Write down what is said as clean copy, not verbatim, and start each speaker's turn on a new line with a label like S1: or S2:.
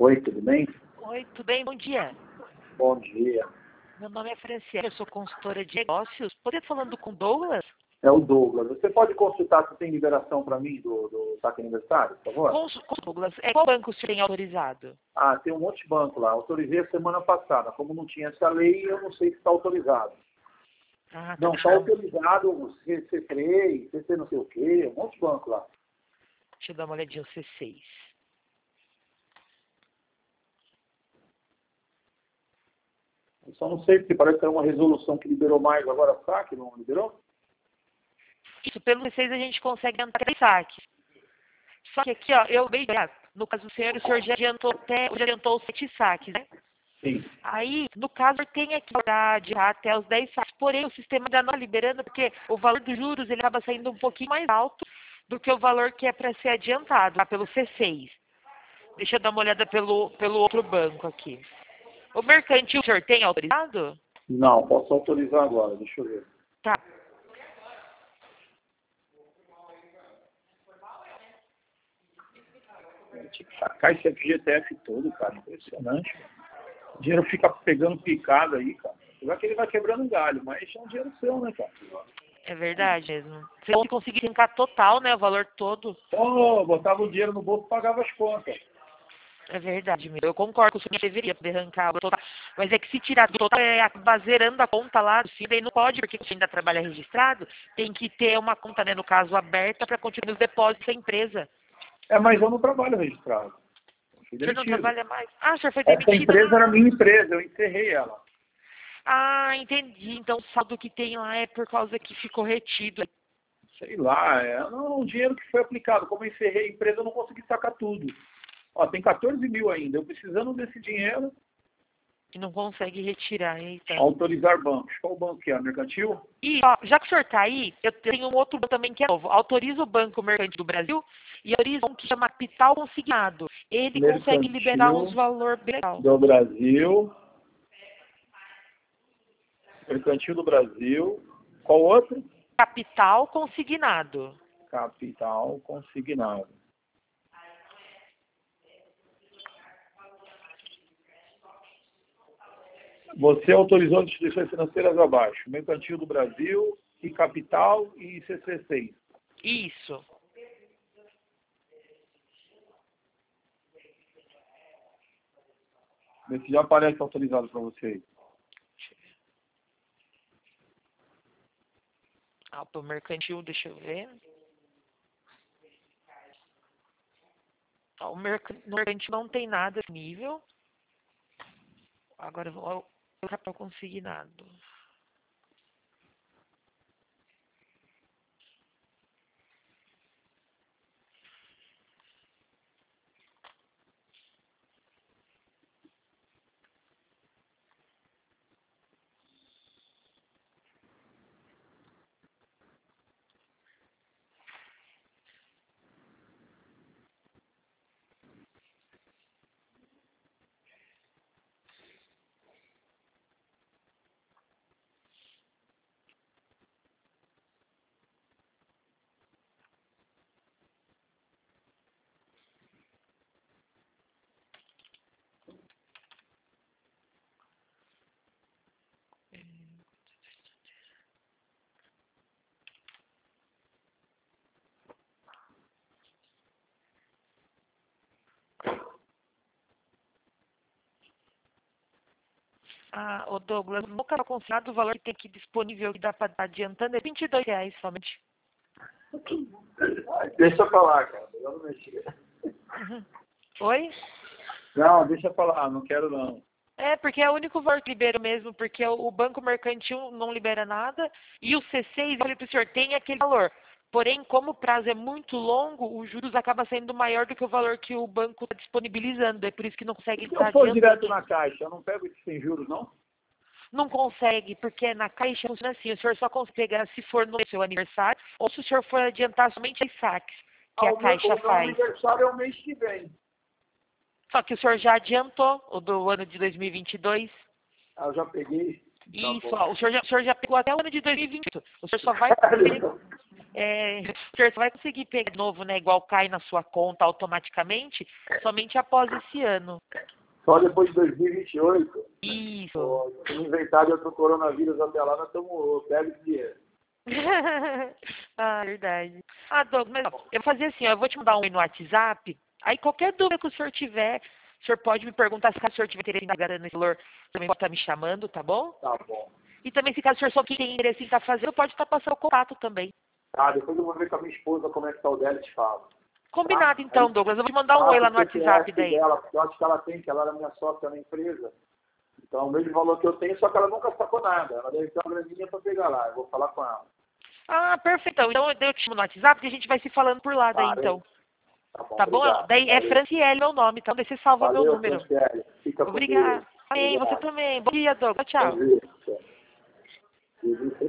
S1: Oi, tudo bem?
S2: Oi, tudo bem? Bom dia.
S1: Bom dia.
S2: Meu nome é Franciele, eu sou consultora de negócios. Poderia falando com o Douglas?
S1: É o Douglas. Você pode consultar se tem liberação para mim do saque aniversário, por favor?
S2: Com Douglas. Qual banco o senhor tem autorizado?
S1: Ah, tem um monte de banco lá. Autorizei a semana passada. Como não tinha essa lei, eu não sei se está autorizado.
S2: Ah, tá.
S1: Não, está autorizado o CC3, CC não sei o quê, um monte de banco lá.
S2: Deixa eu dar uma olhadinha, o C6.
S1: Eu só não sei, porque parece que era uma resolução que liberou mais agora saque, não liberou?
S2: Isso, pelo C6 a gente consegue entrar 3 saques. Só que aqui, ó, no caso do senhor, o senhor já adiantou os 7 saques, né?
S1: Sim.
S2: Aí, no caso, tem aqui para adiar até os 10 saques. Porém, o sistema ainda não está liberando, porque o valor dos juros ele acaba saindo um pouquinho mais alto do que o valor que é para ser adiantado, lá pelo C6. Deixa eu dar uma olhada pelo outro banco aqui. O mercantil, o senhor tem autorizado?
S1: Não, posso autorizar agora, deixa eu ver.
S2: Tá.
S1: Tinha que sacar esse FGTS todo, cara. Impressionante. O dinheiro fica pegando picado aí, cara. Apesar que ele vai quebrando galho, mas é um dinheiro seu, né, cara?
S2: É verdade mesmo. Se eu conseguir arrancar total, né, o valor todo.
S1: Pô, botava o dinheiro no bolso e pagava as contas.
S2: É verdade mesmo. Eu concordo que o senhor deveria poder arrancar o total. Mas é que se tirar do total, acaba zerando a conta lá do senhor, daí não pode, porque se ainda trabalha registrado, tem que ter uma conta, né, no caso, aberta para continuar os depósitos da empresa.
S1: É, mas eu não trabalho registrado. Eu fui
S2: O senhor não
S1: demitido.
S2: trabalha mais? Ah, o senhor foi
S1: Essa
S2: demitido?
S1: empresa era minha empresa, eu encerrei ela.
S2: Ah, entendi. Então o saldo que tem lá é por causa que ficou retido.
S1: Sei lá, não, o dinheiro que foi aplicado. Como eu encerrei a empresa, eu não consegui sacar tudo. Ó, tem 14 mil ainda. Eu precisando desse dinheiro.
S2: E não consegue retirar, eita.
S1: Autorizar bancos. Qual banco que é? Mercantil?
S2: E, ó, já que o senhor está aí, eu tenho um outro banco também que é novo. Autoriza o Banco Mercantil do Brasil e autoriza um que chama Capital Consignado. Ele consegue liberar uns valores bem legal.
S1: Do Brasil. Mercantil do Brasil. Qual outro?
S2: Capital Consignado.
S1: Capital Consignado. Você autorizou instituições financeiras abaixo. Mercantil do Brasil, e Capital e CC6.
S2: Isso.
S1: Vê se já aparece autorizado para você aí.
S2: Ah, pro mercantil, deixa eu ver. Ó, no mercantil não tem nada nesse nível. Agora, ó, o capital consignado. Ah, o Douglas, no capital consignado, o valor que tem aqui disponível que dá para estar adiantando é R$ 22 somente.
S1: Deixa eu falar, cara. Eu não mexi.
S2: Uhum. Oi?
S1: Não, deixa eu falar. Não quero, não.
S2: É, porque é o único valor que libera mesmo, porque o Banco Mercantil não libera nada e o C6, eu falei para o senhor, tem aquele valor. Porém, como o prazo é muito longo, os juros acaba sendo maior do que o valor que o banco está disponibilizando. É por isso que não consegue
S1: E se
S2: estar
S1: eu for direto
S2: adiantando.
S1: na caixa, eu não pego isso sem juros, não?
S2: Não consegue, porque na caixa funciona assim, o senhor só consegue pegar se for no seu aniversário ou se o senhor for adiantar somente as saques que a caixa
S1: O meu
S2: faz.
S1: aniversário é o mês que vem.
S2: Só que o senhor já adiantou o do ano de 2022.
S1: Ah, eu já peguei. Tá
S2: Isso,
S1: bom.
S2: ó, o senhor já pegou até o ano de 2028. O senor só vai ter... Você vai conseguir pegar de novo, né? Igual cai na sua conta automaticamente, somente após esse ano.
S1: Só depois de 2028.
S2: Isso.
S1: Pô, se não inventar de outro coronavírus até lá, nós estamos pega esse dinheiro.
S2: Verdade. Douglas, mas, ó, eu vou fazer assim, ó, eu vou te mandar um e no WhatsApp. Aí qualquer dúvida que o senhor tiver, o senhor pode me perguntar. Se caso o senhor tiver interesse em estar nesse valor, também pode estar me chamando, tá bom?
S1: Tá bom.
S2: E também, se caso o senhor só tem interesse em estar fazendo, pode estar passando o contato também.
S1: Tá, depois eu vou ver com a minha esposa como é que tá o dela e te falo.
S2: Combinado,
S1: Tá?
S2: então,
S1: Aí,
S2: Douglas. Eu vou te mandar um oi lá no WhatsApp daí.
S1: dela, porque eu acho que ela tem, que ela era minha sócia na empresa. Então, o mesmo valor que eu tenho, só que ela nunca sacou nada. Ela deve ter uma graninha para pegar lá. Eu vou falar com ela.
S2: Perfeito. Então eu te chamo no WhatsApp e a gente vai se falando por lá daí, então.
S1: Tá bom?
S2: Tá bom? Daí é Franciele meu nome, então daí você salva meu número.
S1: Franciele. Fica com
S2: Obrigada.
S1: Deus.
S2: Amém. Você também. Bom dia, Douglas. Tchau.
S1: Tchau.